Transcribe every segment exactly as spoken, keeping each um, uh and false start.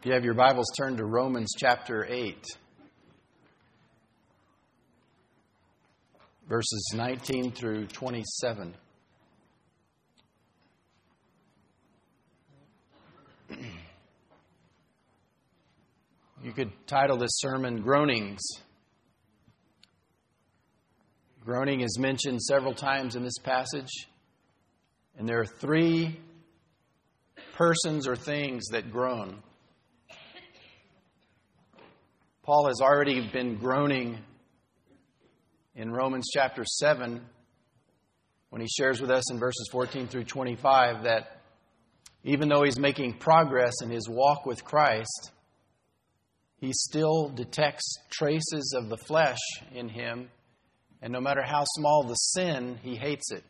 If you have your Bibles, turn to Romans chapter eight, verses nineteen through twenty-seven. You could title this sermon, Groanings. Groaning is mentioned several times in this passage, and there are three persons or things that groan. Paul has already been groaning in Romans chapter seven when he shares with us in verses fourteen through twenty-five that even though he's making progress in his walk with Christ, he still detects traces of the flesh in him, and no matter how small the sin, he hates it.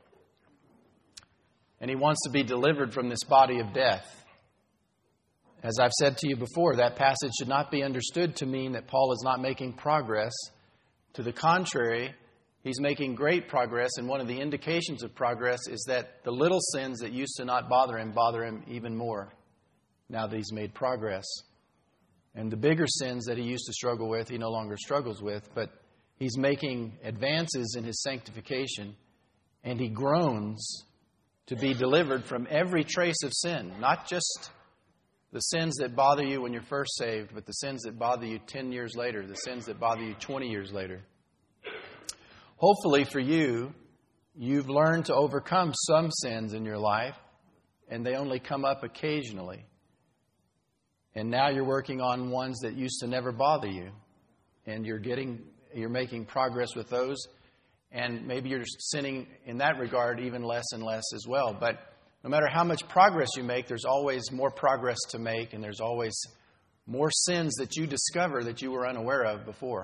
And he wants to be delivered from this body of death. As I've said to you before, that passage should not be understood to mean that Paul is not making progress. To the contrary, he's making great progress, and one of the indications of progress is that the little sins that used to not bother him bother him even more now that he's made progress. And the bigger sins that he used to struggle with, he no longer struggles with, but he's making advances in his sanctification, and he groans to be delivered from every trace of sin, not just the sins that bother you when you're first saved, but the sins that bother you ten years later, the sins that bother you twenty years later. Hopefully for you, you've learned to overcome some sins in your life, and they only come up occasionally. And now you're working on ones that used to never bother you, and you're getting, you're making progress with those, and maybe you're sinning in that regard even less and less as well. But no matter how much progress you make, there's always more progress to make, and there's always more sins that you discover that you were unaware of before.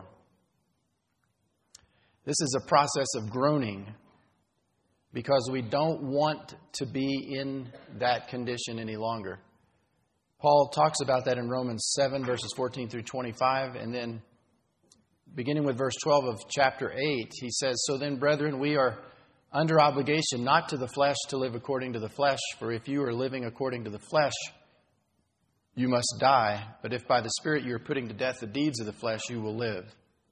This is a process of groaning because we don't want to be in that condition any longer. Paul talks about that in Romans seven, verses fourteen through twenty-five, and then beginning with verse twelve of chapter eight, he says, "So then, brethren, we are under obligation not to the flesh to live according to the flesh, for if you are living according to the flesh, you must die. But if by the Spirit you are putting to death the deeds of the flesh, you will live.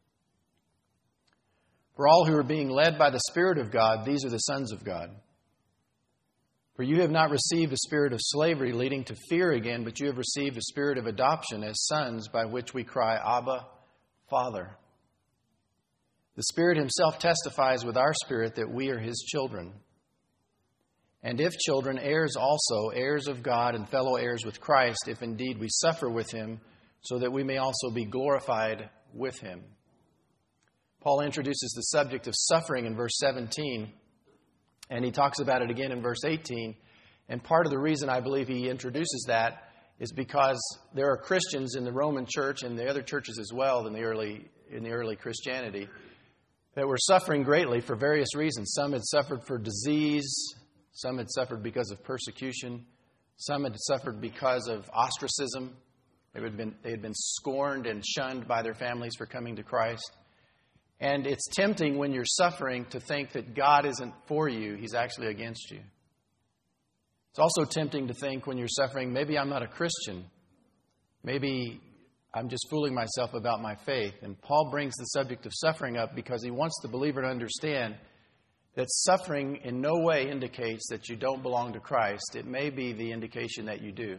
For all who are being led by the Spirit of God, these are the sons of God. For you have not received a spirit of slavery leading to fear again, but you have received a spirit of adoption as sons, by which we cry, Abba, Father. The Spirit Himself testifies with our spirit that we are His children. And if children, heirs also, heirs of God and fellow heirs with Christ, if indeed we suffer with Him, so that we may also be glorified with Him." Paul introduces the subject of suffering in verse seventeen, and he talks about it again in verse eighteen. And part of the reason I believe he introduces that is because there are Christians in the Roman church and the other churches as well in the early in the early Christianity that were suffering greatly for various reasons. Some had suffered for disease. Some had suffered because of persecution. Some had suffered because of ostracism. They had been, they had been scorned and shunned by their families for coming to Christ. And it's tempting when you're suffering to think that God isn't for you. He's actually against you. It's also tempting to think when you're suffering, maybe I'm not a Christian. Maybe I'm just fooling myself about my faith. And Paul brings the subject of suffering up because he wants the believer to understand that suffering in no way indicates that you don't belong to Christ. It may be the indication that you do.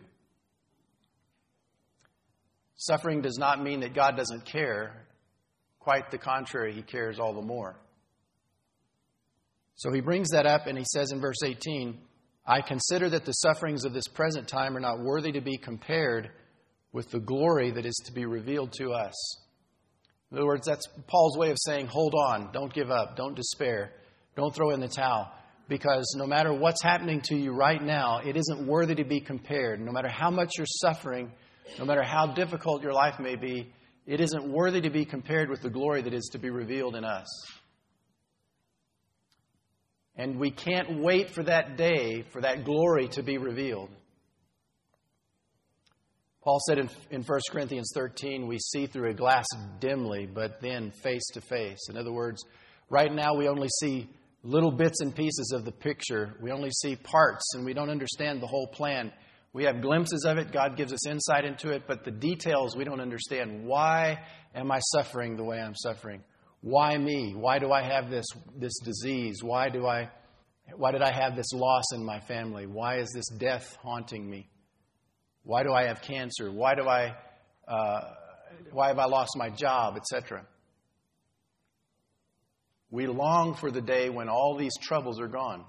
Suffering does not mean that God doesn't care. Quite the contrary, He cares all the more. So he brings that up and he says in verse eighteen, "I consider that the sufferings of this present time are not worthy to be compared with the glory that is to be revealed to us." In other words, that's Paul's way of saying, hold on, don't give up, don't despair, don't throw in the towel. Because no matter what's happening to you right now, it isn't worthy to be compared. No matter how much you're suffering, no matter how difficult your life may be, it isn't worthy to be compared with the glory that is to be revealed in us. And we can't wait for that day, for that glory to be revealed. Paul said in, in First Corinthians thirteen, we see through a glass dimly, but then face to face. In other words, right now we only see little bits and pieces of the picture. We only see parts and we don't understand the whole plan. We have glimpses of it. God gives us insight into it, but the details we don't understand. Why am I suffering the way I'm suffering? Why me? Why do I have this, this disease? Why do I, why did I have this loss in my family? Why is this death haunting me? Why do I have cancer? Why do I, uh, why have I lost my job, et cetera? We long for the day when all these troubles are gone.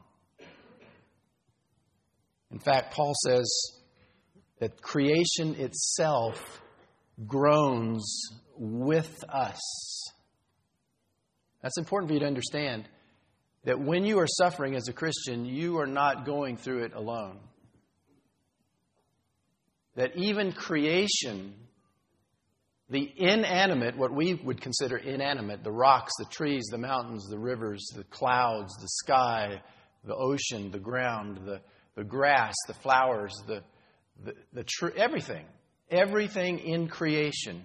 In fact, Paul says that creation itself groans with us. That's important for you to understand that when you are suffering as a Christian, you are not going through it alone. That even creation, the inanimate, what we would consider inanimate, the rocks, the trees, the mountains, the rivers, the clouds, the sky, the ocean, the ground, the, the grass, the flowers, the, the, the tree, everything, everything in creation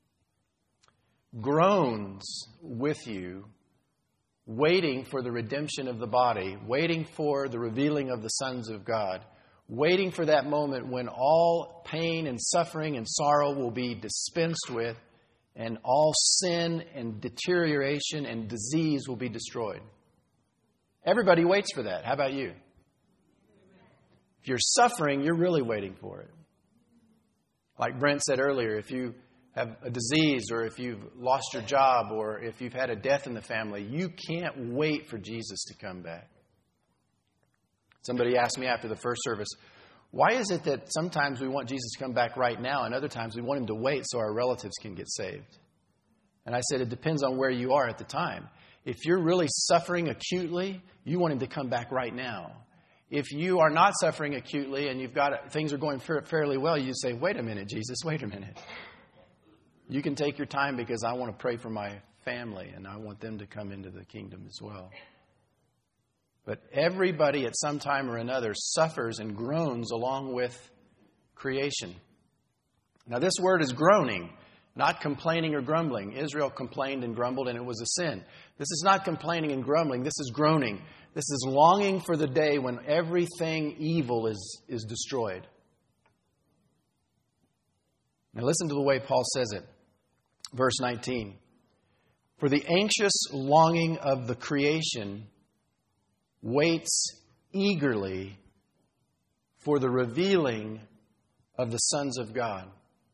groans with you, waiting for the redemption of the body, waiting for the revealing of the sons of God, waiting for that moment when all pain and suffering and sorrow will be dispensed with and all sin and deterioration and disease will be destroyed. Everybody waits for that. How about you? If you're suffering, you're really waiting for it. Like Brent said earlier, if you have a disease or if you've lost your job or if you've had a death in the family, you can't wait for Jesus to come back. Somebody asked me after the first service, why is it that sometimes we want Jesus to come back right now and other times we want him to wait so our relatives can get saved? And I said, it depends on where you are at the time. If you're really suffering acutely, you want him to come back right now. If you are not suffering acutely and you've got things are going fairly well, you say, wait a minute, Jesus, wait a minute. You can take your time because I want to pray for my family and I want them to come into the kingdom as well. But everybody at some time or another suffers and groans along with creation. Now this word is groaning, not complaining or grumbling. Israel complained and grumbled and it was a sin. This is not complaining and grumbling. This is groaning. This is longing for the day when everything evil is, is destroyed. Now listen to the way Paul says it. Verse nineteen. For the anxious longing of the creation waits eagerly for the revealing of the sons of God.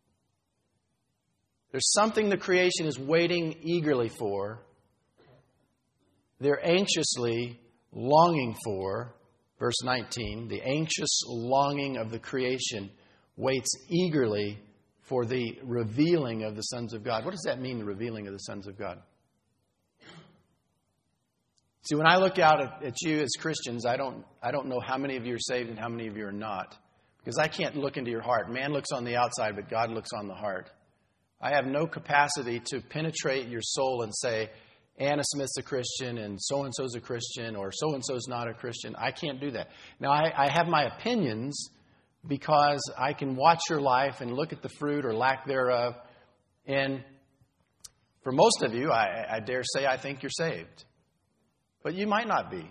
There's something the creation is waiting eagerly for. They're anxiously longing for. Verse nineteen. The anxious longing of the creation waits eagerly for the revealing of the sons of God. What does that mean, the revealing of the sons of God? See, when I look out at, at you as Christians, I don't, I don't know how many of you are saved and how many of you are not. Because I can't look into your heart. Man looks on the outside, but God looks on the heart. I have no capacity to penetrate your soul and say, Anna Smith's a Christian and so-and-so's a Christian or so-and-so's not a Christian. I can't do that. Now, I, I have my opinions because I can watch your life and look at the fruit or lack thereof. And for most of you, I, I dare say I think you're saved. But you might not be.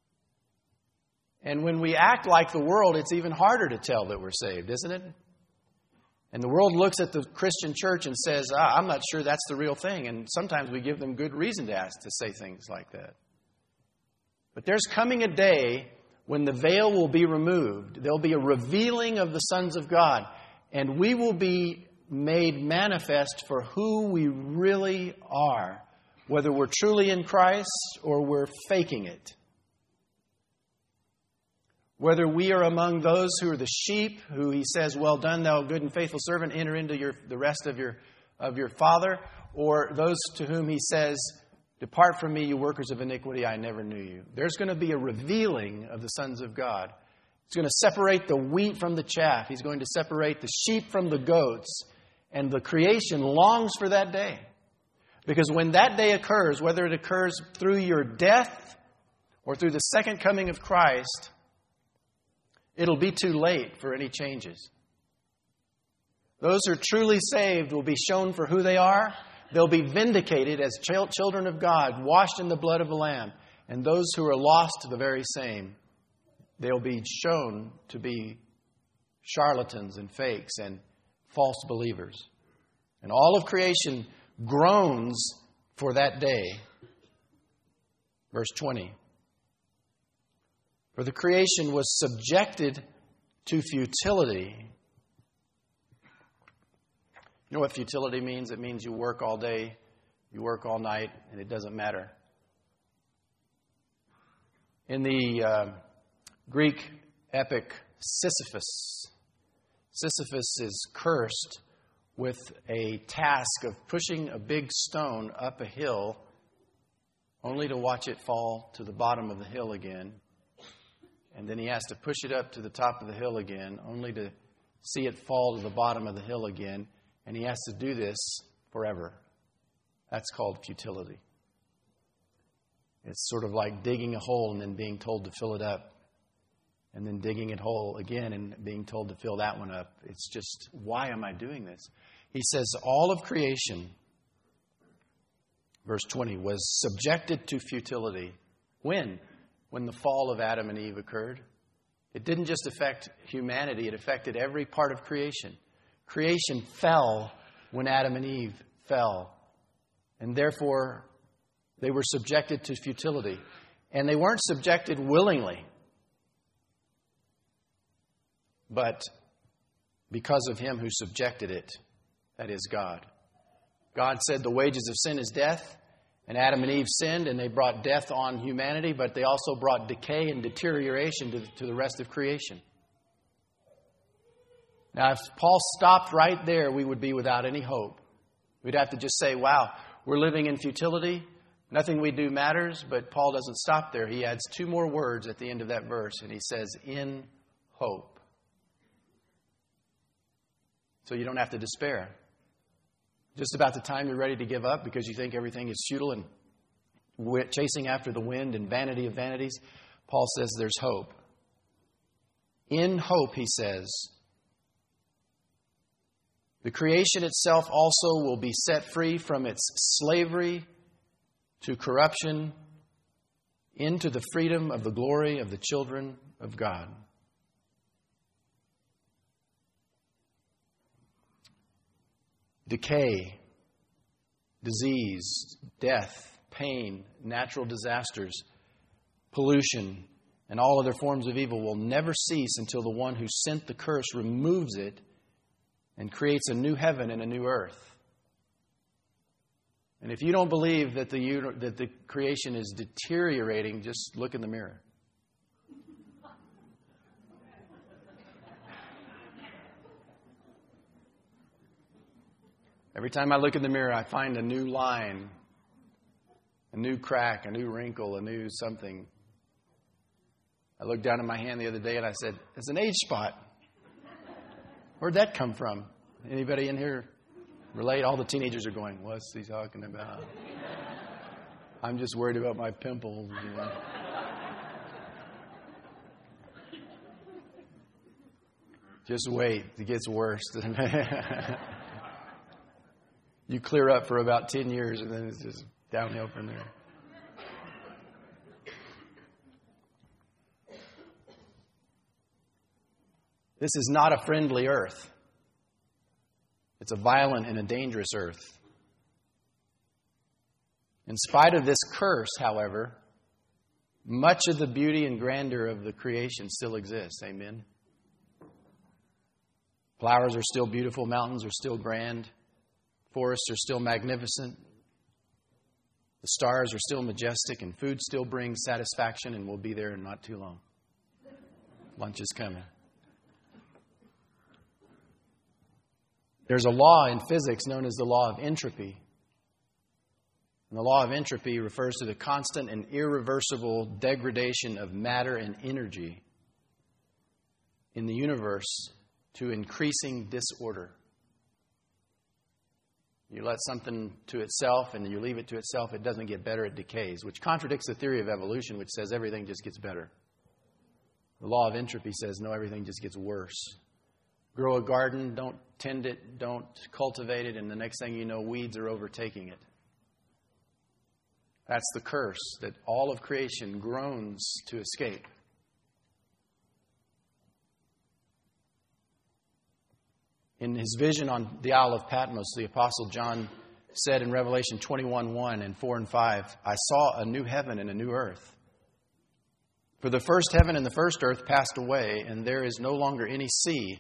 And when we act like the world, it's even harder to tell that we're saved, isn't it? And the world looks at the Christian church and says, ah, I'm not sure that's the real thing. And sometimes we give them good reason to ask to say things like that. But there's coming a day when the veil will be removed. There'll be a revealing of the sons of God. And we will be made manifest for who we really are. Whether we're truly in Christ or we're faking it. Whether we are among those who are the sheep, who he says, well done, thou good and faithful servant, enter into your, the rest of your, of your Father. Or those to whom he says, depart from me, you workers of iniquity, I never knew you. There's going to be a revealing of the sons of God. He's going to separate the wheat from the chaff. He's going to separate the sheep from the goats. And the creation longs for that day. Because when that day occurs, whether it occurs through your death or through the second coming of Christ, it'll be too late for any changes. Those who are truly saved will be shown for who they are. They'll be vindicated as children of God, washed in the blood of the Lamb. And those who are lost, the very same. They'll be shown to be charlatans and fakes and false believers. And all of creation groans for that day. Verse twenty. For the creation was subjected to futility. You know what futility means? It means you work all day, you work all night, and it doesn't matter. In the uh, Greek epic Sisyphus, Sisyphus is cursed with a task of pushing a big stone up a hill only to watch it fall to the bottom of the hill again. And then he has to push it up to the top of the hill again, only to see it fall to the bottom of the hill again. And he has to do this forever. That's called futility. It's sort of like digging a hole and then being told to fill it up. And then digging a hole again and being told to fill that one up. It's just, why am I doing this? He says all of creation, verse twenty, was subjected to futility. When? When the fall of Adam and Eve occurred. It didn't just affect humanity, it affected every part of creation. Creation fell when Adam and Eve fell. And therefore, they were subjected to futility. And they weren't subjected willingly. But because of him who subjected it, that is God. God said the wages of sin is death. And Adam and Eve sinned, and they brought death on humanity, but they also brought decay and deterioration to, to the rest of creation. Now, if Paul stopped right there, we would be without any hope. We'd have to just say, wow, we're living in futility. Nothing we do matters, but Paul doesn't stop there. He adds two more words at the end of that verse, and he says, in hope. So you don't have to despair. Just about the time you're ready to give up because you think everything is futile and chasing after the wind and vanity of vanities, Paul says there's hope. In hope, he says, the creation itself also will be set free from its slavery to corruption into the freedom of the glory of the children of God. Decay, disease, death, pain, natural disasters, pollution, and all other forms of evil will never cease until the one who sent the curse removes it and creates a new heaven and a new earth. And if you don't believe that the, that the creation is deteriorating, just look in the mirror. Every time I look in the mirror, I find a new line, a new crack, a new wrinkle, a new something. I looked down at my hand the other day and I said, it's an age spot. Where'd that come from? Anybody in here relate? All the teenagers are going, what's he talking about? I'm just worried about my pimples. You know? Just wait. It gets worse. You clear up for about ten years and then it's just downhill from there. This is not a friendly earth. It's a violent and a dangerous earth. In spite of this curse, however, much of the beauty and grandeur of the creation still exists. Amen. Flowers are still beautiful. Mountains are still grand. Forests are still magnificent. The stars are still majestic, and food still brings satisfaction, and we'll be there in not too long. Lunch is coming. There's a law in physics known as the law of entropy. And the law of entropy refers to the constant and irreversible degradation of matter and energy in the universe to increasing disorder. You let something to itself and you leave it to itself, it doesn't get better, it decays, which contradicts the theory of evolution, which says everything just gets better. The law of entropy says, no, everything just gets worse. Grow a garden, don't tend it, don't cultivate it, and the next thing you know, weeds are overtaking it. That's the curse that all of creation groans to escape. In his vision on the Isle of Patmos, the Apostle John said in Revelation twenty-one one and four and five, I saw a new heaven and a new earth. For the first heaven and the first earth passed away, and there is no longer any sea.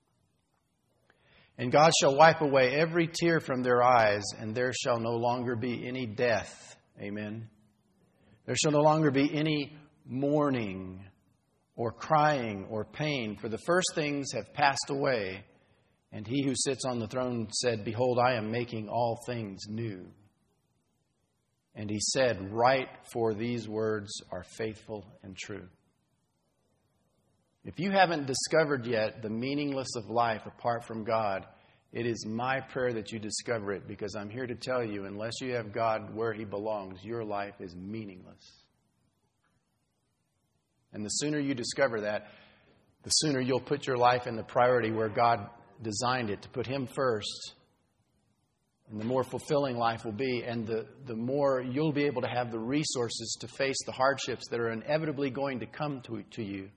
And God shall wipe away every tear from their eyes, and there shall no longer be any death. Amen. There shall no longer be any mourning or crying or pain, for the first things have passed away. And he who sits on the throne said, Behold, I am making all things new. And he said, Write, for these words are faithful and true. If you haven't discovered yet the meaningless of life apart from God, it is my prayer that you discover it, because I'm here to tell you, unless you have God where He belongs, your life is meaningless. And the sooner you discover that, the sooner you'll put your life in the priority where God designed it, to put Him first. And the more fulfilling life will be, and the, the more you'll be able to have the resources to face the hardships that are inevitably going to come to, to you.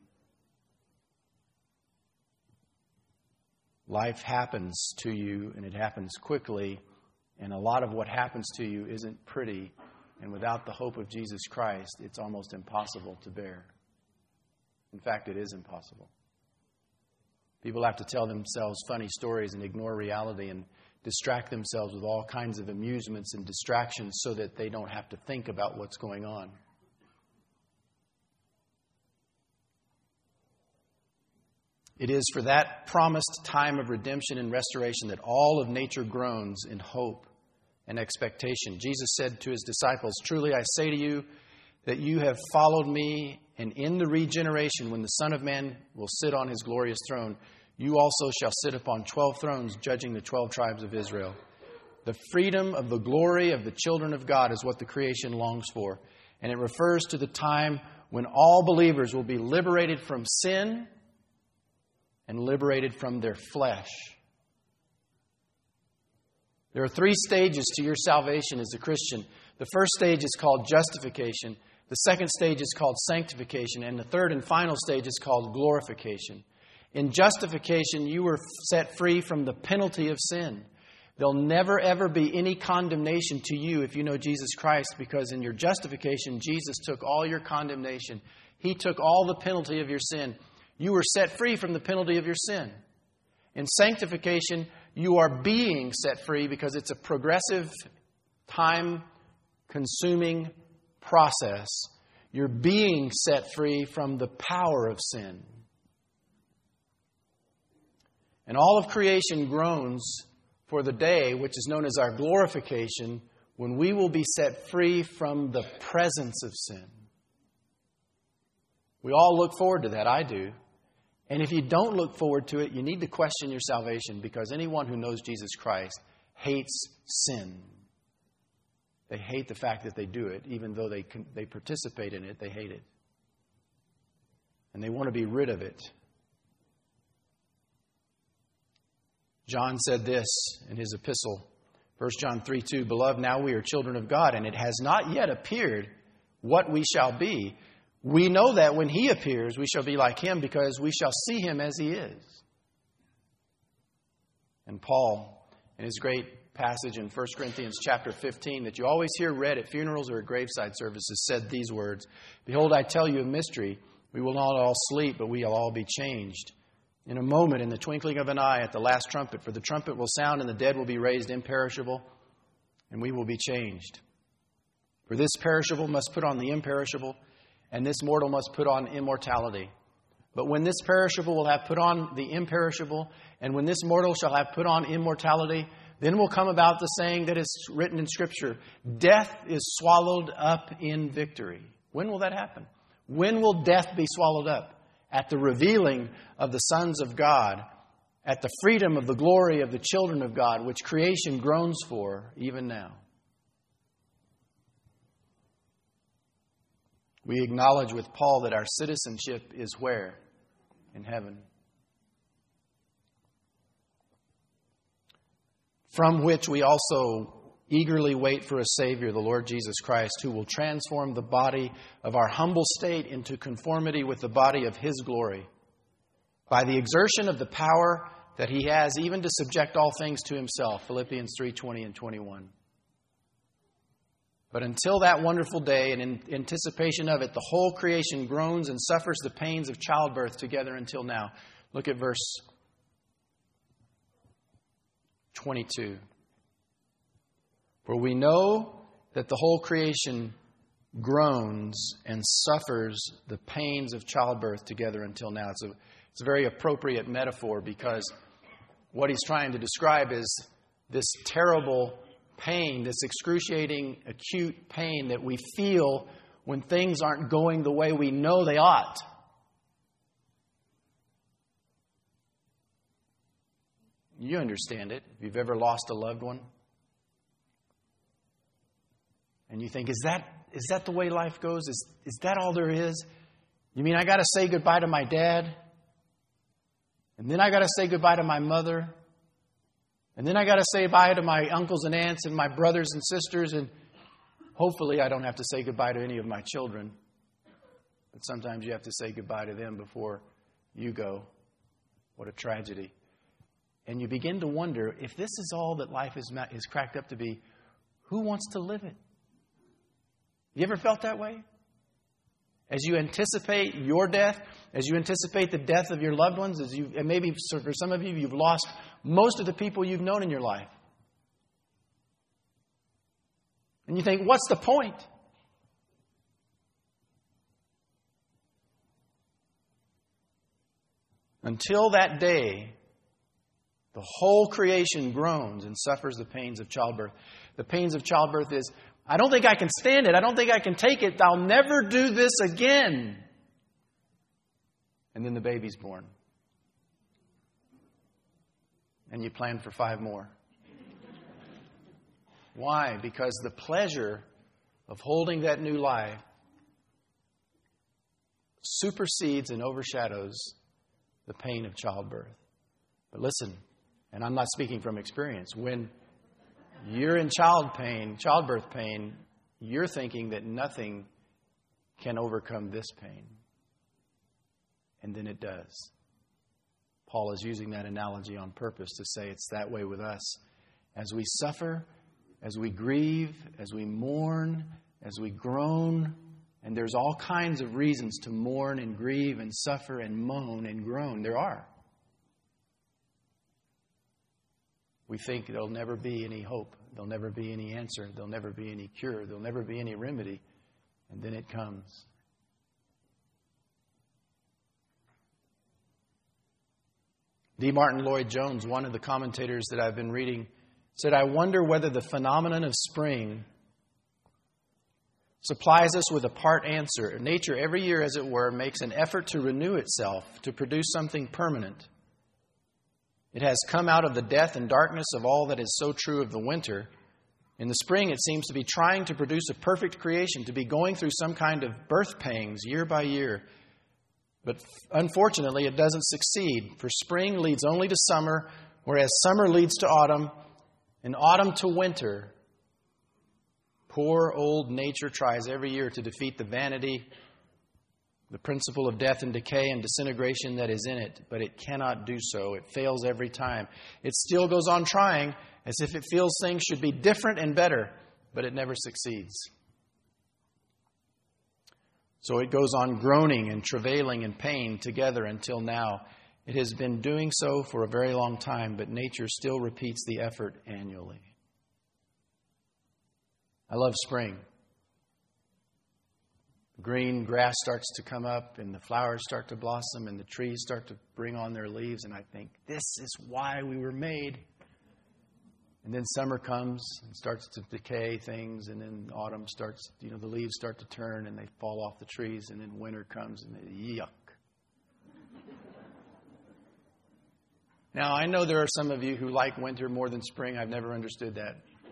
Life happens to you, and it happens quickly, and a lot of what happens to you isn't pretty, and without the hope of Jesus Christ, it's almost impossible to bear. In fact, it is impossible. People have to tell themselves funny stories and ignore reality and distract themselves with all kinds of amusements and distractions so that they don't have to think about what's going on. It is for that promised time of redemption and restoration that all of nature groans in hope and expectation. Jesus said to His disciples, Truly I say to you that you have followed me, and in the regeneration, when the Son of Man will sit on His glorious throne, you also shall sit upon twelve thrones, judging the twelve tribes of Israel. The freedom of the glory of the children of God is what the creation longs for. And it refers to the time when all believers will be liberated from sin and liberated from their flesh. There are three stages to your salvation as a Christian. The first stage is called justification. The second stage is called sanctification. And the third and final stage is called glorification. In justification, you were set free from the penalty of sin. There'll never, ever be any condemnation to you if you know Jesus Christ, because in your justification, Jesus took all your condemnation. He took all the penalty of your sin. You were set free from the penalty of your sin. In sanctification, you are being set free because it's a progressive, time-consuming process. You're being set free from the power of sin. And all of creation groans for the day, which is known as our glorification, when we will be set free from the presence of sin. We all look forward to that. I do. And if you don't look forward to it, you need to question your salvation, because anyone who knows Jesus Christ hates sin. They hate the fact that they do it. Even though they they participate in it, they hate it. And they want to be rid of it. John said this in his epistle, First John three two, Beloved, now we are children of God, and it has not yet appeared what we shall be. We know that when He appears, we shall be like Him, because we shall see Him as He is. And Paul, in his great passage in First Corinthians chapter fifteen, that you always hear read at funerals or at graveside services, said these words, Behold, I tell you a mystery. We will not all sleep, but we will all be changed. In a moment, in the twinkling of an eye, at the last trumpet. For the trumpet will sound, and the dead will be raised imperishable, and we will be changed. For this perishable must put on the imperishable, and this mortal must put on immortality. But when this perishable will have put on the imperishable, and when this mortal shall have put on immortality, then will come about the saying that is written in Scripture, Death is swallowed up in victory. When will that happen? When will death be swallowed up? At the revealing of the sons of God, at the freedom of the glory of the children of God, which creation groans for even now. We acknowledge with Paul that our citizenship is where? In heaven. From which we also eagerly wait for a Savior, the Lord Jesus Christ, who will transform the body of our humble state into conformity with the body of His glory, by the exertion of the power that He has even to subject all things to Himself, Philippians three twenty and twenty-one. But until that wonderful day, and in anticipation of it, the whole creation groans and suffers the pains of childbirth together until now. Look at verse twenty-two. For we know that the whole creation groans and suffers the pains of childbirth together until now. It's a, it's a very appropriate metaphor, because what he's trying to describe is this terrible pain, this excruciating, acute pain that we feel when things aren't going the way we know they ought. You understand it. If you've ever lost a loved one, and you think, is that is that the way life goes? Is, is that all there is? You mean I got to say goodbye to my dad? And then I got to say goodbye to my mother? And then I got to say bye to my uncles and aunts and my brothers and sisters, and hopefully I don't have to say goodbye to any of my children. But sometimes you have to say goodbye to them before you go. What a tragedy. And you begin to wonder, if this is all that life is, is cracked up to be, who wants to live it? You ever felt that way? As you anticipate your death, as you anticipate the death of your loved ones, as you, and maybe for some of you, you've lost most of the people you've known in your life. And you think, what's the point? Until that day, the whole creation groans and suffers the pains of childbirth. The pains of childbirth is, I don't think I can stand it. I don't think I can take it. I'll never do this again. And then the baby's born. And you plan for five more. Why? Because the pleasure of holding that new life supersedes and overshadows the pain of childbirth. But listen, and I'm not speaking from experience, when you're in child pain, childbirth pain, you're thinking that nothing can overcome this pain. And then it does. Paul is using that analogy on purpose to say it's that way with us. As we suffer, as we grieve, as we mourn, as we groan, and there's all kinds of reasons to mourn and grieve and suffer and moan and groan. There are. We think there'll never be any hope. There'll never be any answer. There'll never be any cure. There'll never be any remedy. And then it comes. D. Martin Lloyd-Jones, one of the commentators that I've been reading, said, I wonder whether the phenomenon of spring supplies us with a part answer. Nature, every year, as it were, makes an effort to renew itself, to produce something permanent. It has come out of the death and darkness of all that is so true of the winter. In the spring, it seems to be trying to produce a perfect creation, to be going through some kind of birth pangs year by year. But unfortunately, it doesn't succeed, for spring leads only to summer, whereas summer leads to autumn, and autumn to winter. Poor old nature tries every year to defeat the vanity, the principle of death and decay and disintegration that is in it, but it cannot do so. It fails every time. It still goes on trying as if it feels things should be different and better, but it never succeeds. So it goes on groaning and travailing in pain together until now. It has been doing so for a very long time, but nature still repeats the effort annually. I love spring. Green grass starts to come up and the flowers start to blossom and the trees start to bring on their leaves. And I think, this is why we were made. And then summer comes and starts to decay things. And then autumn starts, you know, the leaves start to turn and they fall off the trees. And then winter comes and they, yuck. Now, I know there are some of you who like winter more than spring. I've never understood that.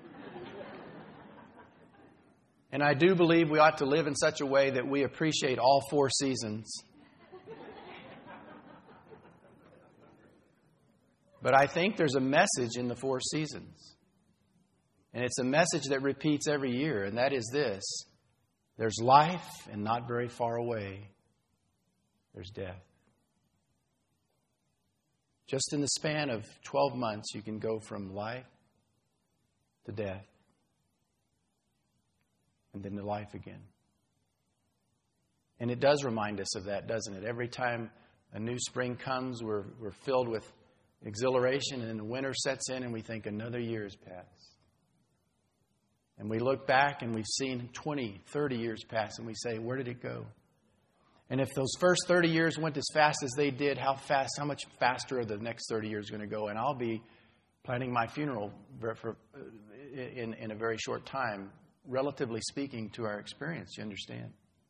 And I do believe we ought to live in such a way that we appreciate all four seasons. But I think there's a message in the four seasons. And it's a message that repeats every year, and that is this. There's life, and not very far away, there's death. Just in the span of twelve months, you can go from life to death and then to life again. And it does remind us of that, doesn't it? Every time a new spring comes, we're, we're filled with exhilaration, and then the winter sets in and we think another year has passed. And we look back and we've seen twenty, thirty years pass, and we say, where did it go? And if those first thirty years went as fast as they did, how fast, how much faster are the next thirty years going to go? And I'll be planning my funeral for, in, in a very short time, relatively speaking to our experience, you understand?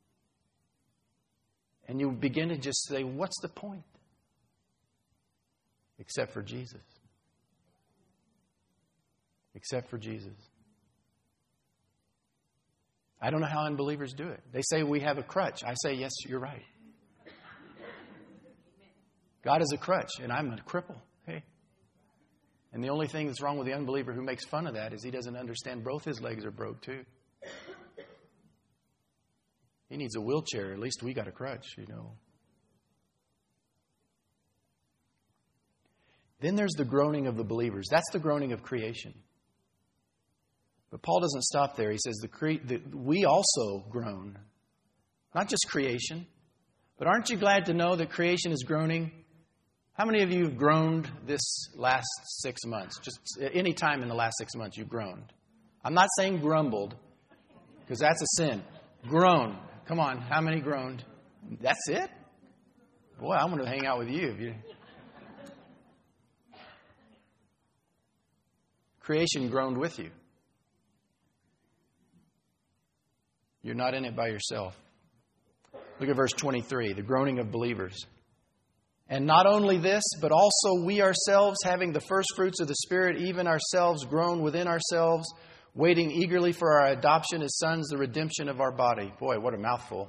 And you begin to just say, what's the point? Except for Jesus. Except for Jesus. I don't know how unbelievers do it. They say we have a crutch. I say, yes, you're right. God is a crutch, and I'm a cripple. Hey. And the only thing that's wrong with the unbeliever who makes fun of that is he doesn't understand both his legs are broke too. He needs a wheelchair. At least we got a crutch, you know. Then there's the groaning of the believers. That's the groaning of creation. But Paul doesn't stop there. He says the, cre- the we also groan. Not just creation. But aren't you glad to know that creation is groaning? How many of you have groaned this last six months? Just any time in the last six months you've groaned. I'm not saying grumbled, because that's a sin. Groan. Come on, how many groaned? That's it? Boy, I want to hang out with you. If you... Creation groaned with you. You're not in it by yourself. Look at verse twenty-three, the groaning of believers. And not only this, but also we ourselves, having the first fruits of the Spirit, even ourselves groan within ourselves, waiting eagerly for our adoption as sons, the redemption of our body. Boy, what a mouthful.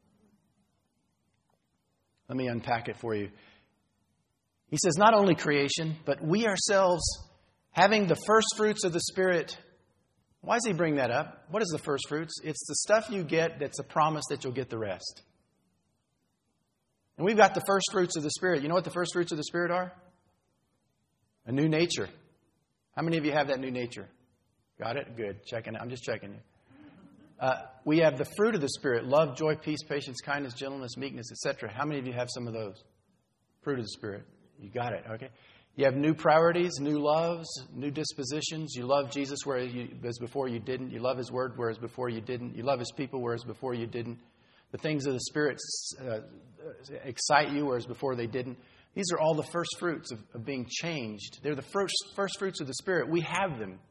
Let me unpack it for you. He says, not only creation, but we ourselves, having the first fruits of the Spirit. Why does he bring that up? What is the first fruits? It's the stuff you get that's a promise that you'll get the rest. And we've got the first fruits of the Spirit. You know what the first fruits of the Spirit are? A new nature. How many of you have that new nature? Got it? Good. Checking it. I'm just checking you. Uh, we have the fruit of the Spirit. Love, joy, peace, patience, kindness, gentleness, meekness, et cetera. How many of you have some of those? Fruit of the Spirit. You got it. Okay. You have new priorities, new loves, new dispositions. You love Jesus whereas you, before you didn't. You love His Word whereas before you didn't. You love His people whereas before you didn't. The things of the Spirit uh, excite you whereas before they didn't. These are all the first fruits of, of being changed. They're the first, first fruits of the Spirit. We have them.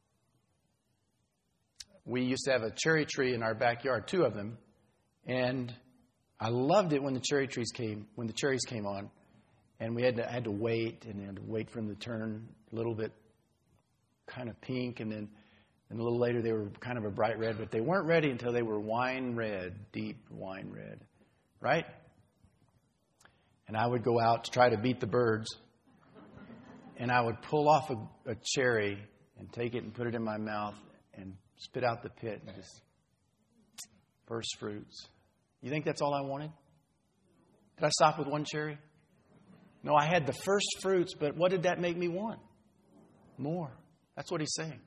We used to have a cherry tree in our backyard, two of them. And I loved it when the cherry trees came, when the cherries came on. And we had to, had to wait, and had to wait for them to turn a little bit kind of pink. And then and a little later they were kind of a bright red. But they weren't ready until they were wine red, deep wine red. Right? And I would go out to try to beat the birds. And I would pull off a, a cherry and take it and put it in my mouth and spit out the pit and just first fruits. You think that's all I wanted? Did I stop with one cherry? No, I had the first fruits, but what did that make me want? More. That's what he's saying.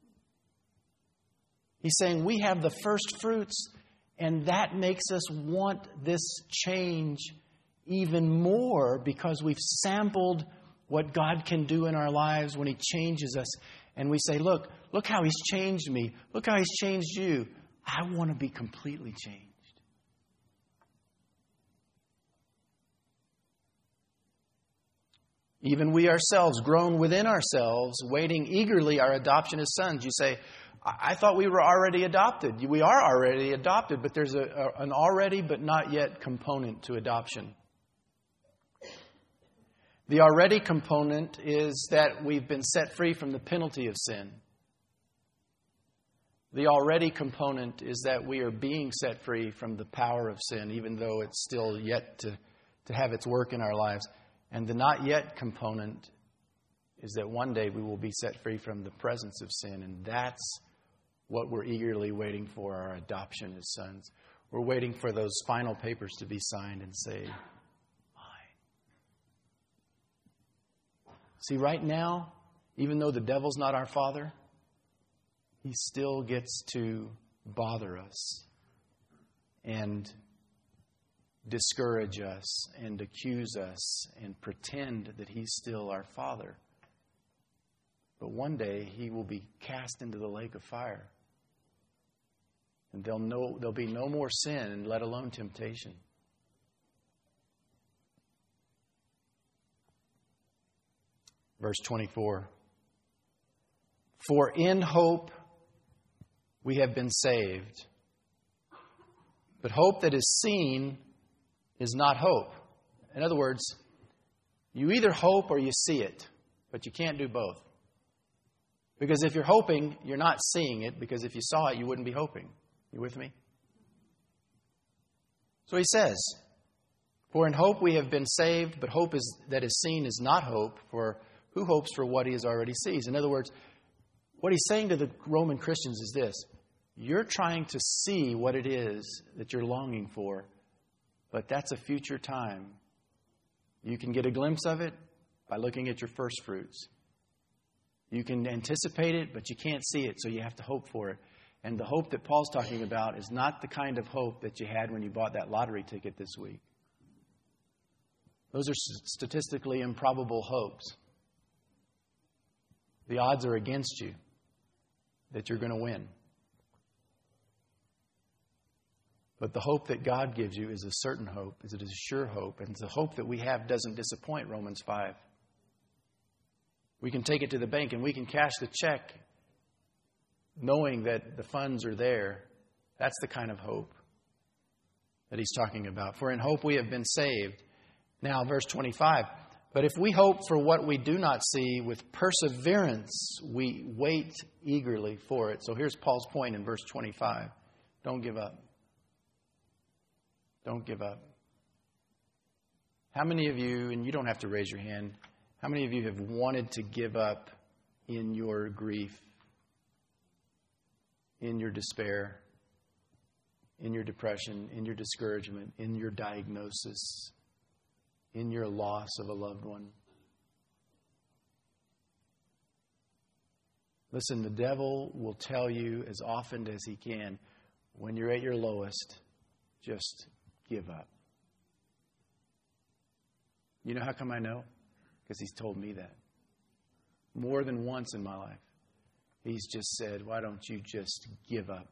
He's saying we have the first fruits, and that makes us want this change even more because we've sampled what God can do in our lives when He changes us. And we say, look, look how He's changed me. Look how He's changed you. I want to be completely changed. Even we ourselves, grown within ourselves, waiting eagerly our adoption as sons. You say, I thought we were already adopted. We are already adopted, but there's a, a, an already but not yet component to adoption. The already component is that we've been set free from the penalty of sin. The already component is that we are being set free from the power of sin, even though it's still yet to, to have its work in our lives. And the not yet component is that one day we will be set free from the presence of sin. And that's what we're eagerly waiting for, our adoption as sons. We're waiting for those final papers to be signed and say, mine. See, right now, even though the devil's not our father, he still gets to bother us and discourage us and accuse us and pretend that he's still our father. But one day he will be cast into the lake of fire. And there'll, no, there'll be no more sin, let alone temptation. Verse twenty-four. For in hope we have been saved. But hope that is seen is not hope. In other words, you either hope or you see it, but you can't do both. Because if you're hoping, you're not seeing it, because if you saw it, you wouldn't be hoping. You with me? So he says, for in hope we have been saved, but hope is, that is seen is not hope, for who hopes for what he has already sees? In other words, what he's saying to the Roman Christians is this: you're trying to see what it is that you're longing for, but that's a future time. You can get a glimpse of it by looking at your first fruits. You can anticipate it, but you can't see it, so you have to hope for it. And the hope that Paul's talking about is not the kind of hope that you had when you bought that lottery ticket this week. Those are statistically improbable hopes. The odds are against you that you're going to win. But the hope that God gives you is a certain hope, is it is a sure hope. And the hope that we have doesn't disappoint, Romans five. We can take it to the bank and we can cash the check knowing that the funds are there. That's the kind of hope that he's talking about. For in hope we have been saved. Now, verse twenty-five. But if we hope for what we do not see, with perseverance we wait eagerly for it. So here's Paul's point in verse twenty-five. Don't give up. Don't give up. How many of you, and you don't have to raise your hand, how many of you have wanted to give up in your grief, in your despair, in your depression, in your discouragement, in your diagnosis, in your loss of a loved one? Listen, the devil will tell you as often as he can, when you're at your lowest, just give up. You know how come I know? Because he's told me that. More than once in my life. He's just said, why don't you just give up?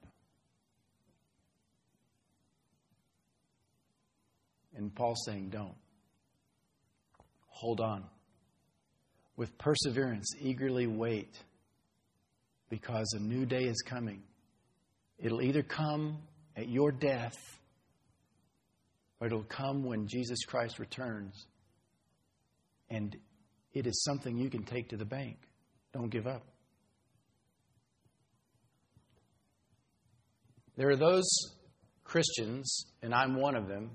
And Paul's saying, don't. Hold on. With perseverance, eagerly wait. Because a new day is coming. It'll either come at your death, or it'll come when Jesus Christ returns. And it is something you can take to the bank. Don't give up. There are those Christians, and I'm one of them,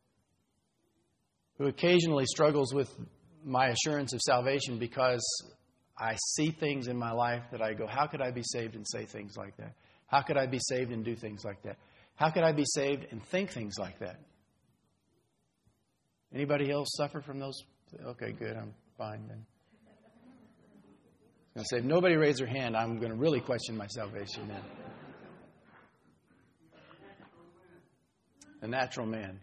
who occasionally struggles with my assurance of salvation because I see things in my life that I go, how could I be saved and say things like that? How could I be saved and do things like that? How could I be saved and think things like that? Anybody else suffer from those? Okay, good. I'm fine then. I say, if nobody raised their hand, I'm going to really question my salvation then. The natural man.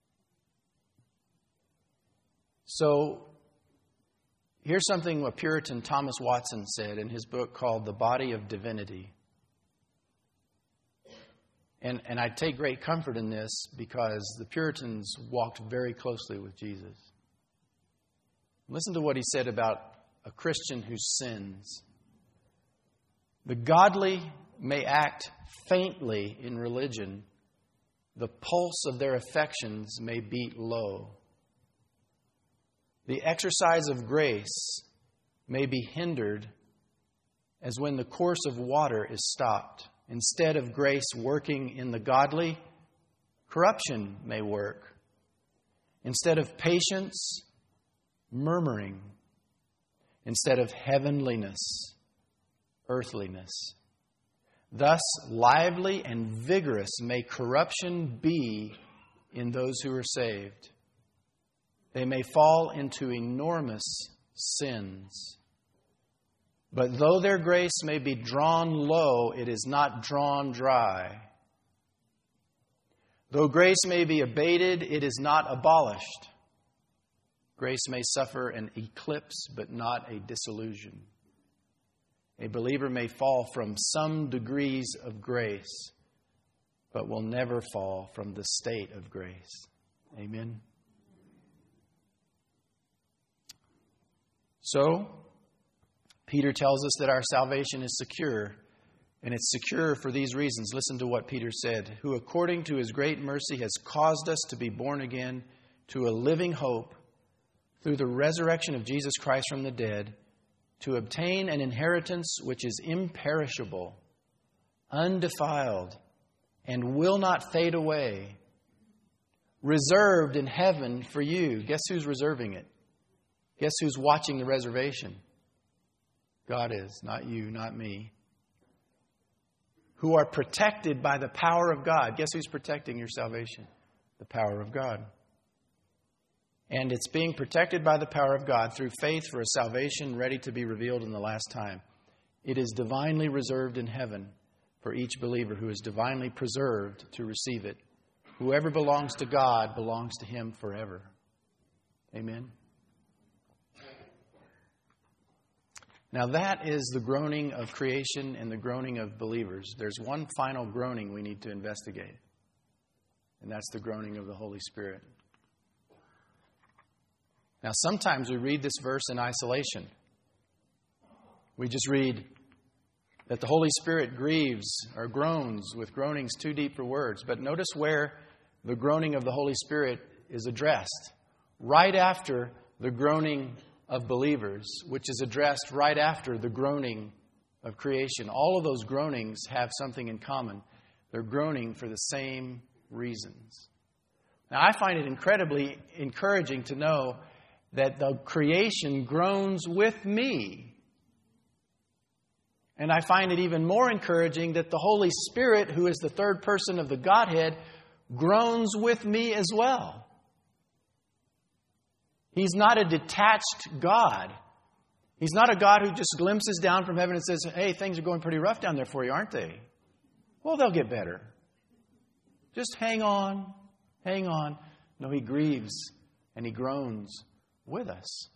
So, here's something a Puritan Thomas Watson said in his book called The Body of Divinity. And, and I take great comfort in this because the Puritans walked very closely with Jesus. Listen to what he said about a Christian who sins. The godly may act faintly in religion. The pulse of their affections may beat low. The exercise of grace may be hindered as when the course of water is stopped. Instead of grace working in the godly, corruption may work. Instead of patience, murmuring. Instead of heavenliness, earthliness. Thus, lively and vigorous may corruption be in those who are saved. They may fall into enormous sins. But though their grace may be drawn low, it is not drawn dry. Though grace may be abated, it is not abolished. Grace may suffer an eclipse, but not a dissolution. A believer may fall from some degrees of grace, but will never fall from the state of grace. Amen. So, Peter tells us that our salvation is secure, and it's secure for these reasons. Listen to what Peter said. Who according to His great mercy has caused us to be born again to a living hope through the resurrection of Jesus Christ from the dead, to obtain an inheritance which is imperishable, undefiled, and will not fade away, reserved in heaven for you. Guess who's reserving it? Guess who's watching the reservation? God is, not you, not me. Who are protected by the power of God. Guess who's protecting your salvation? The power of God. And it's being protected by the power of God through faith for a salvation ready to be revealed in the last time. It is divinely reserved in heaven for each believer who is divinely preserved to receive it. Whoever belongs to God belongs to Him forever. Amen. Now that is the groaning of creation and the groaning of believers. There's one final groaning we need to investigate. And that's the groaning of the Holy Spirit. Now sometimes we read this verse in isolation. We just read that the Holy Spirit grieves or groans with groanings too deep for words. But notice where the groaning of the Holy Spirit is addressed. Right after the groaning of believers, which is addressed right after the groaning of creation. All of those groanings have something in common. They're groaning for the same reasons. Now, I find it incredibly encouraging to know that the creation groans with me. And I find it even more encouraging that the Holy Spirit, who is the third person of the Godhead, groans with me as well. He's not a detached God. He's not a God who just glimpses down from heaven and says, hey, things are going pretty rough down there for you, aren't they? Well, they'll get better. Just hang on, hang on. No, He grieves and He groans with us.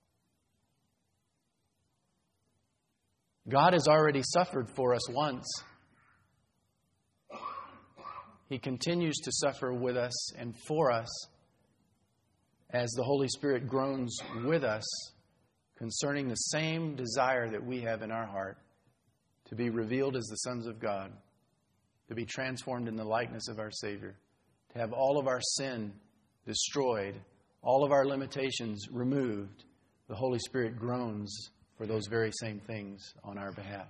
God has already suffered for us once. He continues to suffer with us and for us as the Holy Spirit groans with us concerning the same desire that we have in our heart to be revealed as the sons of God, to be transformed in the likeness of our Savior, to have all of our sin destroyed, all of our limitations removed. The Holy Spirit groans for those very same things on our behalf.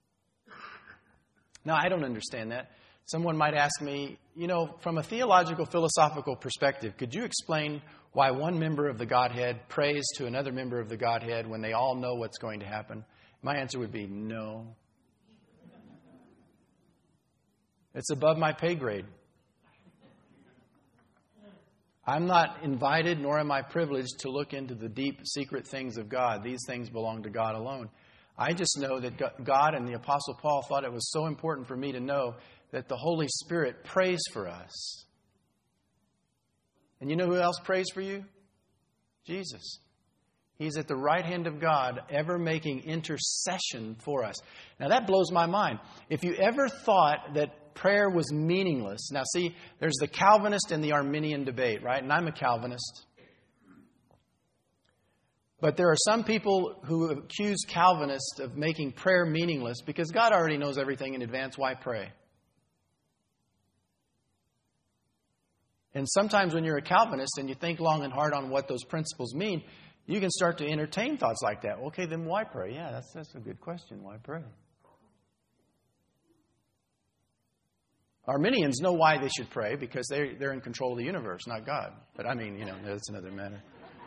Now, I don't understand that. Someone might ask me, you know, from a theological, philosophical perspective, could you explain why one member of the Godhead prays to another member of the Godhead when they all know what's going to happen? My answer would be no. It's above my pay grade. I'm not invited, nor am I privileged to look into the deep, secret things of God. These things belong to God alone. I just know that God and the Apostle Paul thought it was so important for me to know that the Holy Spirit prays for us. And you know who else prays for you? Jesus. He's at the right hand of God, ever making intercession for us. Now that blows my mind. If you ever thought that prayer was meaningless. Now see, there's the Calvinist and the Arminian debate, right? And I'm a Calvinist. But there are some people who accuse Calvinists of making prayer meaningless because God already knows everything in advance. Why pray? And sometimes when you're a Calvinist and you think long and hard on what those principles mean, you can start to entertain thoughts like that. Okay, then why pray? Yeah, that's, that's a good question. Why pray? Arminians know why they should pray because they're, they're in control of the universe, not God. But I mean, you know, that's another matter.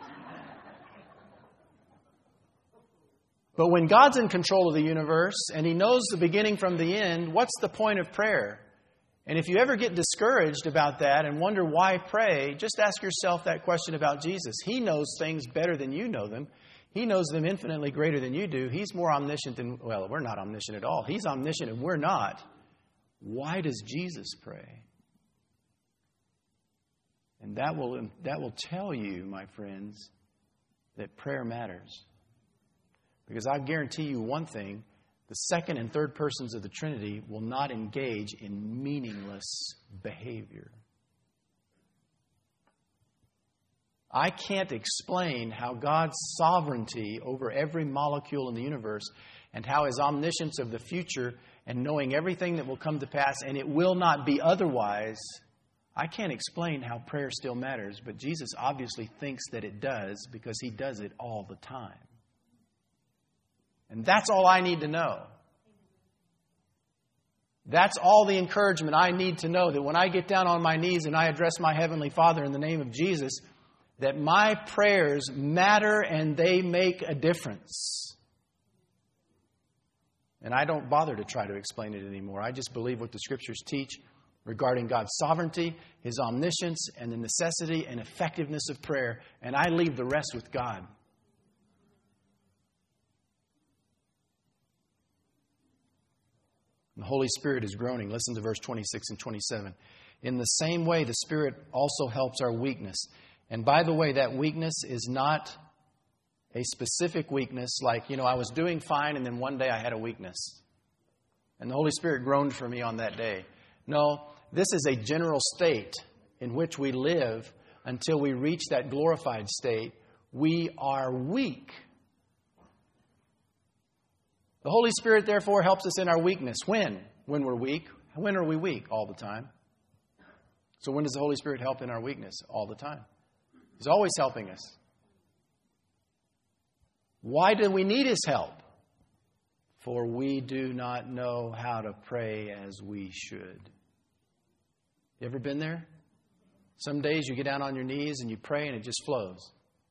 But when God's in control of the universe and He knows the beginning from the end, what's the point of prayer? And if you ever get discouraged about that and wonder why pray, just ask yourself that question about Jesus. He knows things better than you know them. He knows them infinitely greater than you do. He's more omniscient than, well, we're not omniscient at all. He's omniscient and we're not. Why does Jesus pray? And that will, that will tell you, my friends, that prayer matters. Because I guarantee you one thing, the second and third persons of the Trinity will not engage in meaningless behavior. I can't explain how God's sovereignty over every molecule in the universe and how His omniscience of the future and knowing everything that will come to pass, and it will not be otherwise, I can't explain how prayer still matters, but Jesus obviously thinks that it does because He does it all the time. And that's all I need to know. That's all the encouragement I need to know, that when I get down on my knees and I address my Heavenly Father in the name of Jesus, that my prayers matter and they make a difference. And I don't bother to try to explain it anymore. I just believe what the Scriptures teach regarding God's sovereignty, His omniscience, and the necessity and effectiveness of prayer. And I leave the rest with God. The Holy Spirit is groaning. Listen to verse twenty-six and twenty-seven. In the same way, the Spirit also helps our weakness. And by the way, that weakness is not a specific weakness like, you know, I was doing fine and then one day I had a weakness. And the Holy Spirit groaned for me on that day. No, this is a general state in which we live until we reach that glorified state. We are weak. The Holy Spirit, therefore, helps us in our weakness. When? When we're weak. When are we weak? All the time. So when does the Holy Spirit help in our weakness? All the time. He's always helping us. Why do we need His help? For we do not know how to pray as we should. You ever been there? Some days you get down on your knees and you pray and it just flows.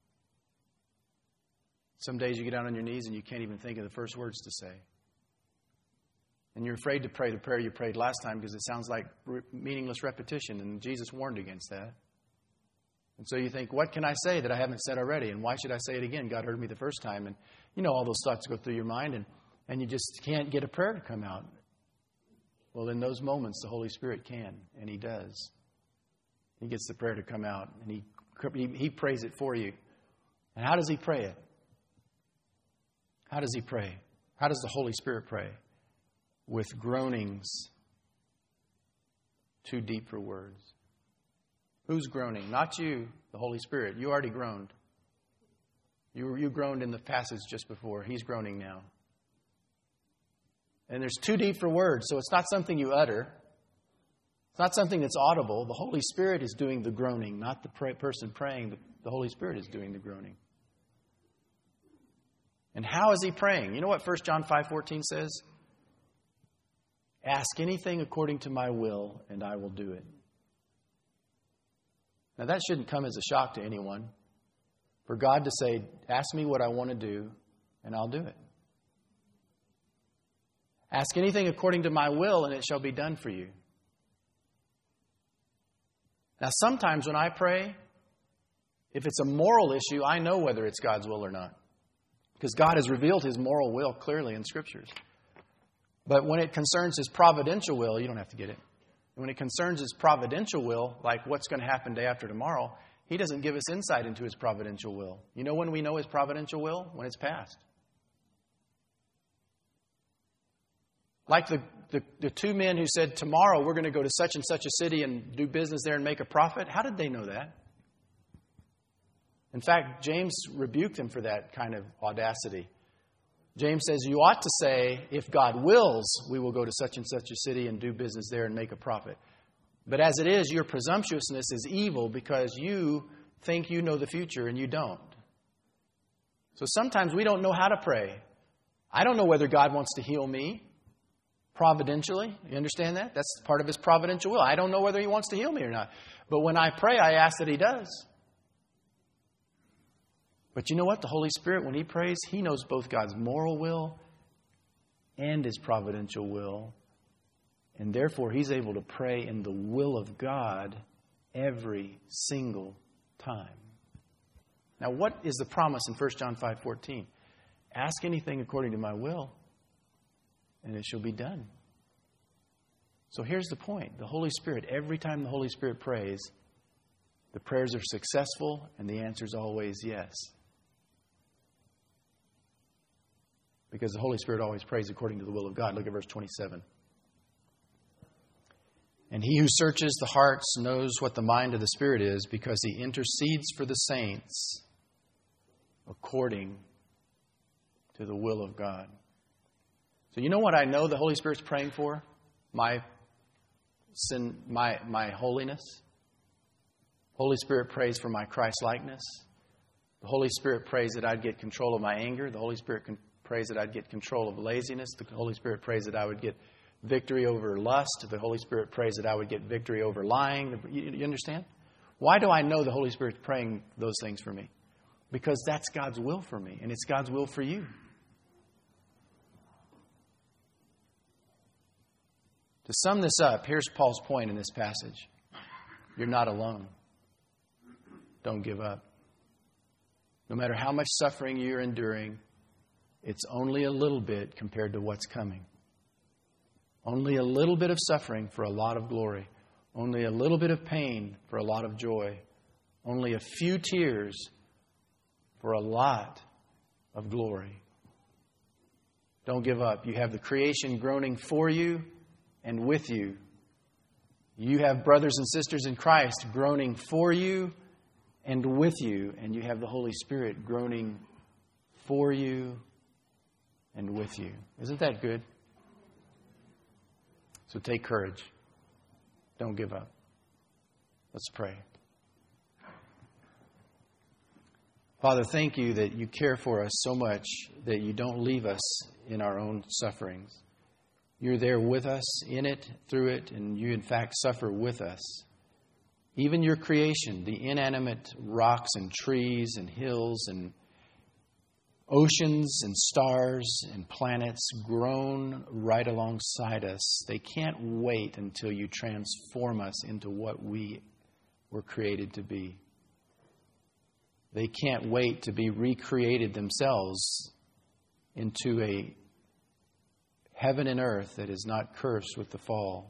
Some days you get down on your knees and you can't even think of the first words to say. And you're afraid to pray the prayer you prayed last time because it sounds like re- meaningless repetition, and Jesus warned against that. And so you think, what can I say that I haven't said already? And why should I say it again? God heard me the first time. And you know, all those thoughts go through your mind, and, and you just can't get a prayer to come out. Well, in those moments, the Holy Spirit can, and He does. He gets the prayer to come out, and He, he, he prays it for you. And how does He pray it? How does He pray? How does the Holy Spirit pray? With groanings too deep for words. Who's groaning? Not you, the Holy Spirit. You already groaned. You, you groaned in the passage just before. He's groaning now. And there's too deep for words, so it's not something you utter. It's not something that's audible. The Holy Spirit is doing the groaning, not the pray, person praying. The, the Holy Spirit is doing the groaning. And how is He praying? You know what First John five fourteen says? Ask anything according to my will, and I will do it. Now that shouldn't come as a shock to anyone. For God to say, ask me what I want to do, and I'll do it. Ask anything according to my will, and it shall be done for you. Now sometimes when I pray, if it's a moral issue, I know whether it's God's will or not. Because God has revealed His moral will clearly in Scriptures. But when it concerns His providential will, you don't have to get it. When it concerns His providential will, like what's going to happen day after tomorrow, He doesn't give us insight into His providential will. You know when we know His providential will? When it's past. Like the, the, the two men who said, tomorrow we're going to go to such and such a city and do business there and make a profit. How did they know that? In fact, James rebuked them for that kind of audacity. James says, you ought to say, if God wills, we will go to such and such a city and do business there and make a profit. But as it is, your presumptuousness is evil because you think you know the future and you don't. So sometimes we don't know how to pray. I don't know whether God wants to heal me providentially. You understand that? That's part of His providential will. I don't know whether He wants to heal me or not. But when I pray, I ask that He does. But you know what? The Holy Spirit, when He prays, He knows both God's moral will and His providential will. And therefore, He's able to pray in the will of God every single time. Now, what is the promise in First John five fourteen? Ask anything according to my will, and it shall be done. So here's the point. The Holy Spirit, every time the Holy Spirit prays, the prayers are successful, and the answer is always yes. Because the Holy Spirit always prays according to the will of God. Look at verse twenty-seven. And he who searches the hearts knows what the mind of the Spirit is, because he intercedes for the saints according to the will of God. So you know what I know the Holy Spirit's praying for? My sin, my, my holiness. Holy Spirit prays for my Christ-likeness. The Holy Spirit prays that I'd get control of my anger. The Holy Spirit can, prays that I'd get control of laziness. The Holy Spirit prays that I would get victory over lust. The Holy Spirit prays that I would get victory over lying. You, you understand? Why do I know the Holy Spirit's praying those things for me? Because that's God's will for me, and it's God's will for you. To sum this up, here's Paul's point in this passage. You're not alone. Don't give up. No matter how much suffering you're enduring, it's only a little bit compared to what's coming. Only a little bit of suffering for a lot of glory. Only a little bit of pain for a lot of joy. Only a few tears for a lot of glory. Don't give up. You have the creation groaning for you and with you. You have brothers and sisters in Christ groaning for you and with you. And you have the Holy Spirit groaning for you and with you. Isn't that good? So take courage. Don't give up. Let's pray. Father, thank you that you care for us so much that you don't leave us in our own sufferings. You're there with us, in it, through it, and you in fact suffer with us. Even your creation, the inanimate rocks and trees and hills and oceans and stars and planets groan right alongside us. They can't wait until you transform us into what we were created to be. They can't wait to be recreated themselves into a heaven and earth that is not cursed with the fall.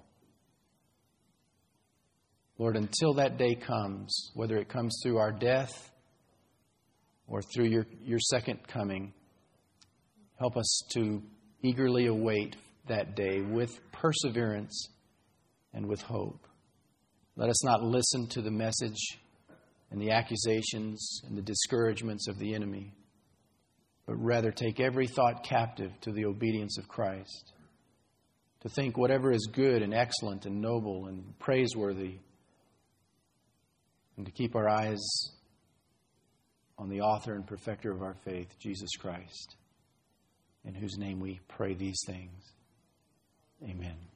Lord, until that day comes, whether it comes through our death or through your, your second coming, help us to eagerly await that day with perseverance and with hope. Let us not listen to the message and the accusations and the discouragements of the enemy, but rather take every thought captive to the obedience of Christ, to think whatever is good and excellent and noble and praiseworthy, and to keep our eyes on the author and perfecter of our faith, Jesus Christ, in whose name we pray these things. Amen.